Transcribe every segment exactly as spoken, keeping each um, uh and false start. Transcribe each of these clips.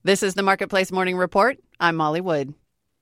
This is the Marketplace Morning Report. I'm Molly Wood.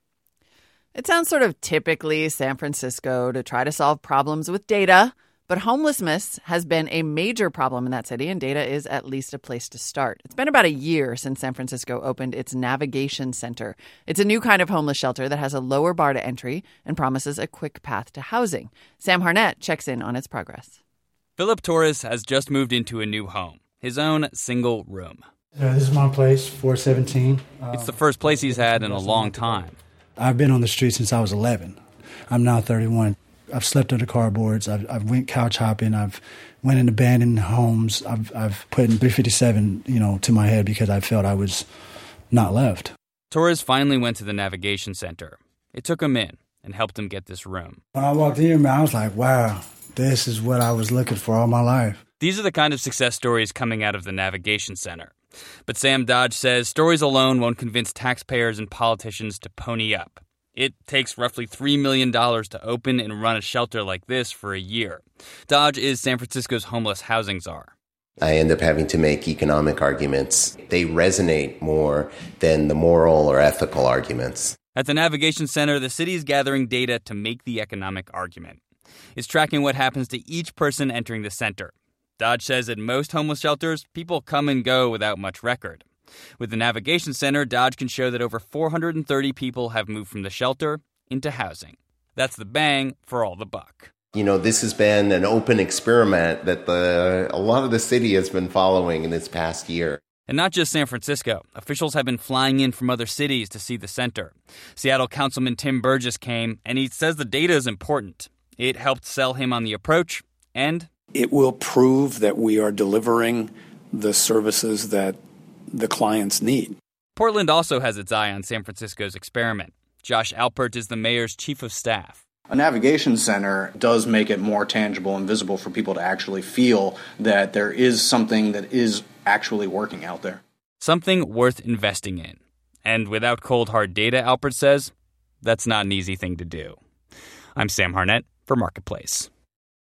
It sounds sort of typically San Francisco to try to solve problems with data, but homelessness has been a major problem in that city, and data is at least a place to start. It's been about a year since San Francisco opened its Navigation Center. It's a new kind of homeless shelter that has a lower bar to entry and promises a quick path to housing. Sam Harnett checks in on its progress. Philip Torres has just moved into a new home, his own single room. Uh, this is my place, four seventeen. Um, it's the first place he's had in a long time. I've been on the street since I was eleven. I'm now thirty-one. I've slept under cardboards. I've, I've went couch hopping. I've went in abandoned homes. I've I've put in three fifty-seven, you know, to my head because I felt I was not loved. Torres finally went to the Navigation Center. It took him in and helped him get this room. When I walked in here, man, I was like, wow, this is what I was looking for all my life. These are the kind of success stories coming out of the Navigation Center. But Sam Dodge says stories alone won't convince taxpayers and politicians to pony up. It takes roughly three million dollars to open and run a shelter like this for a year. Dodge is San Francisco's homeless housing czar. I end up having to make economic arguments. They resonate more than the moral or ethical arguments. At the Navigation Center, the city is gathering data to make the economic argument. It's tracking what happens to each person entering the center. Dodge says at most homeless shelters, people come and go without much record. With the Navigation Center, Dodge can show that over four hundred thirty people have moved from the shelter into housing. That's the bang for all the buck. You know, this has been an open experiment that the a lot of the city has been following in this past year. And not just San Francisco. Officials have been flying in from other cities to see the center. Seattle Councilman Tim Burgess came, and he says the data is important. It helped sell him on the approach, and it will prove that we are delivering the services that the clients need. Portland also has its eye on San Francisco's experiment. Josh Alpert is the mayor's chief of staff. A navigation center does make it more tangible and visible for people to actually feel that there is something that is actually working out there. Something worth investing in. And without cold, hard data, Alpert says, that's not an easy thing to do. I'm Sam Harnett for Marketplace.